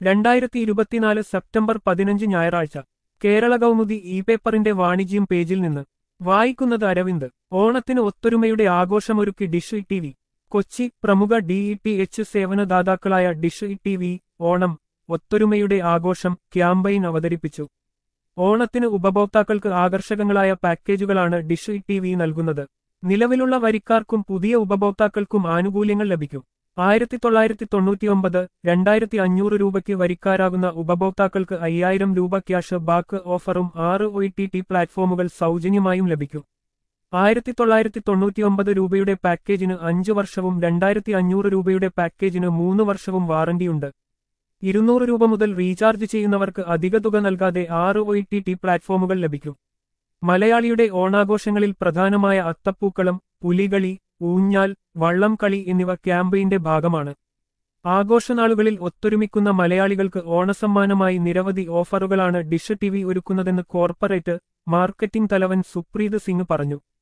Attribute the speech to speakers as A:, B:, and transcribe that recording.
A: 2024 September 15 ഞായറാഴ്ച Kerala Kaumudi E പേപ്പറിന്റെ വാണിജ്യം പേജിൽ നിന്ന് വായിക്കുന്നത് അരവിന്ദ്. ഓണത്തിന് ഒത്തൊരുമയുടെ ആഘോഷമൊരുക്കി ഡിഷ് ടിവി. കൊച്ചി. പ്രമുഖ DTH സേവനദാതാക്കളായ ഡിഷ് ടിവി ഓണം ഒത്തൊരുമയുടെ ആഘോഷം ക്യാമ്പയിൻ അവതരിപ്പിച്ചു. ഓണത്തിന് ഉപഭോക്താക്കൾക്ക് ആകർഷകങ്ങളായ പാക്കേജുകളാണ് ഡിഷ് ടിവി നൽകുന്നത്. നിലവിലുള്ള വരിക്കാർക്കും പുതിയ ഉപഭോക്താക്കൾക്കും ആനുകൂല്യങ്ങൾ ലഭിക്കും. 1999 2500 രൂപയ്ക്ക് വരിക്കാരാകുന്ന ഉപഭോക്താക്കൾക്ക് 5000 രൂപ ക്യാഷ് ബാക്ക് ഓഫറും 6 OTT പ്ലാറ്റ്ഫോമുകൾ സൗജന്യമായും ലഭിക്കും. 1999 രൂപയുടെ പാക്കേജിന് 5 വർഷവും 2500 രൂപയുടെ പാക്കേജിന് 3 വർഷവും വാറന്റിയുണ്ട്. 200 രൂപ മുതൽ റീചാർജ് ചെയ്യുന്നവർക്ക് അധിക തുക നൽകാതെ 6 OTT പ്ലാറ്റ്ഫോമുകൾ ലഭിക്കും. മലയാളിയുടെ ഓണാഘോഷങ്ങളിൽ പ്രധാനമായ അത്തപ്പൂക്കളം, പുലികളി, ഊഞ്ഞാൽ, വള്ളംകളി എന്നിവ ക്യാമ്പയിന്റെ ഭാഗമാണ്. ആഘോഷനാളുകളിൽ ഒത്തൊരുമിക്കുന്ന മലയാളികൾക്ക് ഓണസമ്മാനമായി നിരവധി ഓഫറുകളാണ് ഡിഷ് ടിവി ഒരുക്കുന്നതെന്ന് കോർപ്പറേറ്റ് മാർക്കറ്റിംഗ് തലവൻ സുപ്രീത് സിംഗ് പറഞ്ഞു.